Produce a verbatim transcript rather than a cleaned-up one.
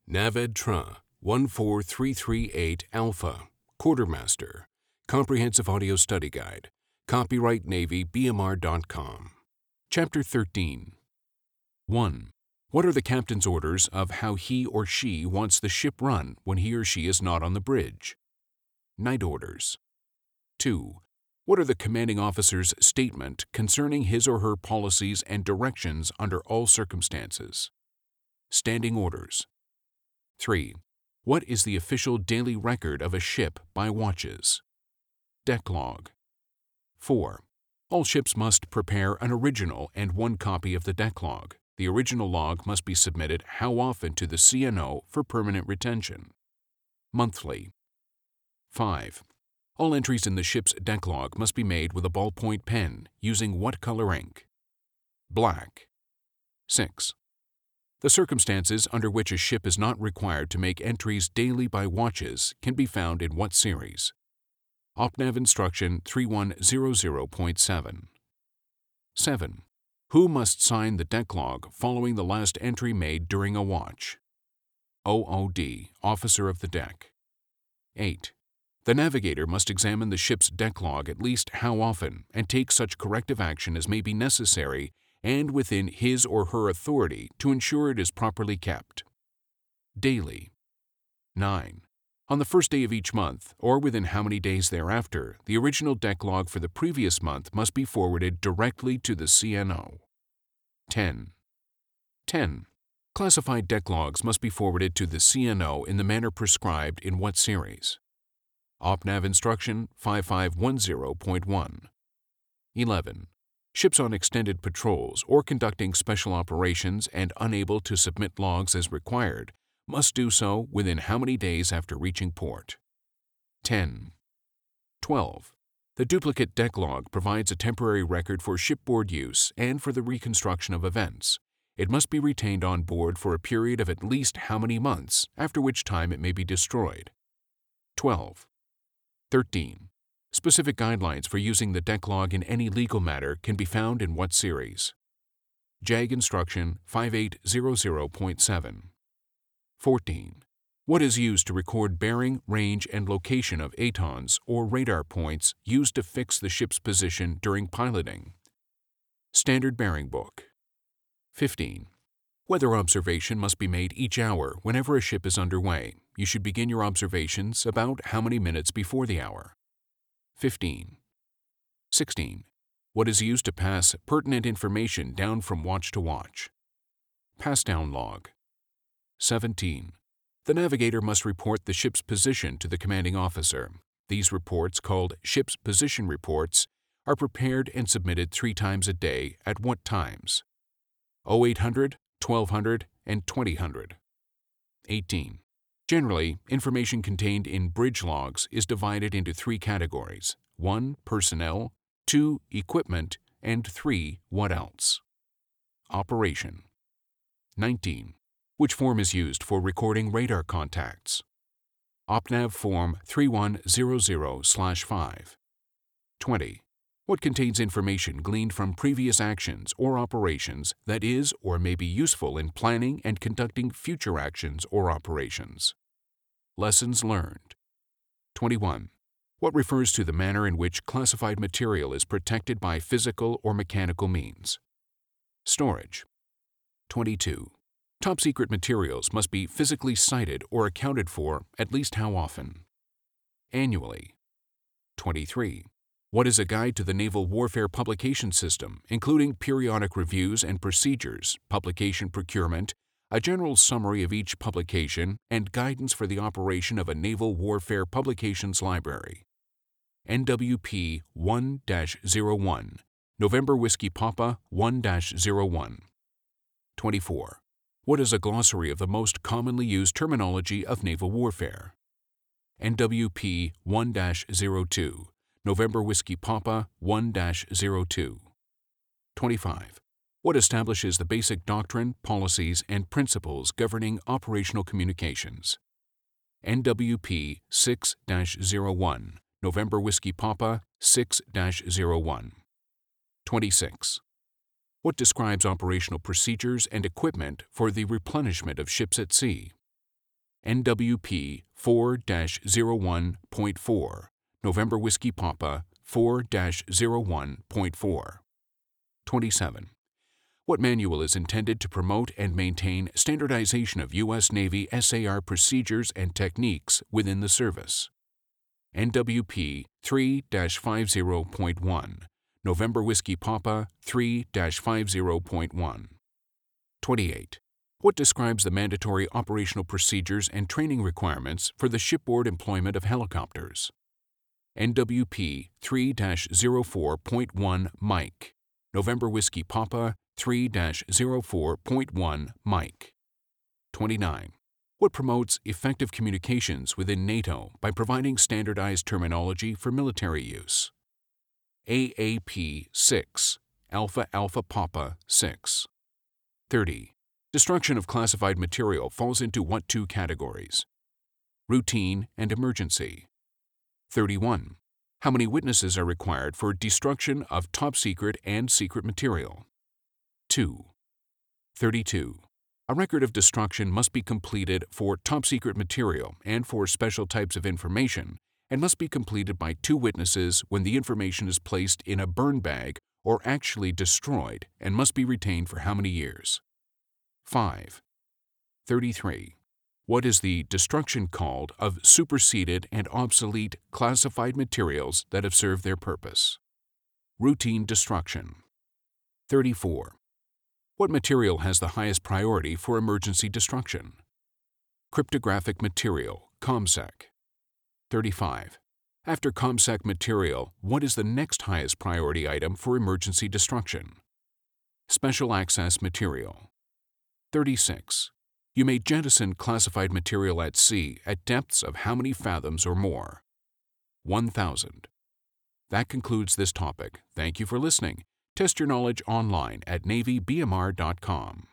NAVED-TRA one four three three eight Alpha, Quartermaster, Comprehensive Audio Study Guide, copyright Navy B M R dot com. Chapter thirteen. one. What are the captain's orders of how he or she wants the ship run when he or she is not on the bridge? Night orders. two. What are the commanding officer's statement concerning his or her policies and directions under all circumstances? Standing orders. three. What is the official daily record of a ship by watches? Deck log. four. All ships must prepare an original and one copy of the deck log. The original log must be submitted how often to the C N O for permanent retention? Monthly. five. All entries in the ship's deck log must be made with a ballpoint pen using what color ink? Black. six. The circumstances under which a ship is not required to make entries daily by watches can be found in what series? OPNAV Instruction three one zero zero point seven. seven. Who must sign the deck log following the last entry made during a watch? O O D, Officer of the Deck. eight. The navigator must examine the ship's deck log at least how often and take such corrective action as may be necessary and within his or her authority to ensure it is properly kept. Daily. nine. On the first day of each month, or within how many days thereafter, the original deck log for the previous month must be forwarded directly to the C N O. ten. ten. Classified deck logs must be forwarded to the C N O in the manner prescribed in what series? OPNAV Instruction five five one zero point one. eleven. Ships on extended patrols or conducting special operations and unable to submit logs as required must do so within how many days after reaching port? ten. twelve. The duplicate deck log provides a temporary record for shipboard use and for the reconstruction of events. It must be retained on board for a period of at least how many months, after which time it may be destroyed? twelve. thirteen. Specific guidelines for using the deck log in any legal matter can be found in what series? JAG Instruction five eight zero zero point seven. fourteen. What is used to record bearing, range, and location of A T O Ns or radar points used to fix the ship's position during piloting? Standard Bearing Book. fifteen. Weather observation must be made each hour whenever a ship is underway. You should begin your observations about how many minutes before the hour? fifteen. sixteen. What is used to pass pertinent information down from watch to watch? Pass-down log. seventeen. The navigator must report the ship's position to the commanding officer. These reports, called ship's position reports, are prepared and submitted three times a day at what times? oh eight hundred, twelve hundred, and twenty hundred. eighteen. Generally, information contained in bridge logs is divided into three categories: one. Personnel, two. Equipment, and three. What else? Operation. nineteen. Which form is used for recording radar contacts? OPNAV Form three one zero zero slash five. twenty. What contains information gleaned from previous actions or operations that is or may be useful in planning and conducting future actions or operations? Lessons learned. twenty-one. What refers to the manner in which classified material is protected by physical or mechanical means? Storage. twenty-two. Top secret materials must be physically cited or accounted for at least how often? Annually. twenty-three. What is a guide to the Naval Warfare Publication System, including periodic reviews and procedures, publication procurement, a general summary of each publication, and guidance for the operation of a Naval Warfare Publications Library? N W P one dash zero one, November Whiskey Papa one dash zero one. twenty-four. What is a glossary of the most commonly used terminology of naval warfare? N W P one dash zero two, November Whiskey Papa one dash zero two. twenty-five. What establishes the basic doctrine, policies, and principles governing operational communications? N W P six dash zero one, November Whiskey Papa six dash zero one. twenty-six. What describes operational procedures and equipment for the replenishment of ships at sea? N W P four dash zero one point four, November Whiskey Papa four dash zero one point four. twenty-seven. What manual is intended to promote and maintain standardization of U S Navy S A R procedures and techniques within the service? N W P three dash fifty point one, November Whiskey Papa three dash fifty point one. twenty-eight. What describes the mandatory operational procedures and training requirements for the shipboard employment of helicopters? N W P three dash zero four point one Mike, November Whiskey Papa three dash zero four point one Mike. twenty-nine. What promotes effective communications within NATO by providing standardized terminology for military use? A A P six, Alpha Alpha Papa six. thirty. Destruction of classified material falls into what two categories? Routine and emergency. thirty-one. How many witnesses are required for destruction of top-secret and secret material? two. thirty-two. A record of destruction must be completed for top-secret material and for special types of information, and must be completed by two witnesses when the information is placed in a burn bag or actually destroyed, and must be retained for how many years? five. thirty-three. What is the destruction called of superseded and obsolete classified materials that have served their purpose? Routine destruction. thirty-four. What material has the highest priority for emergency destruction? Cryptographic material, ComSec. thirty-five. After ComSec material, what is the next highest priority item for emergency destruction? Special access material. thirty-six. You may jettison classified material at sea at depths of how many fathoms or more? one thousand. That concludes this topic. Thank you for listening. Test your knowledge online at Navy B M R dot com.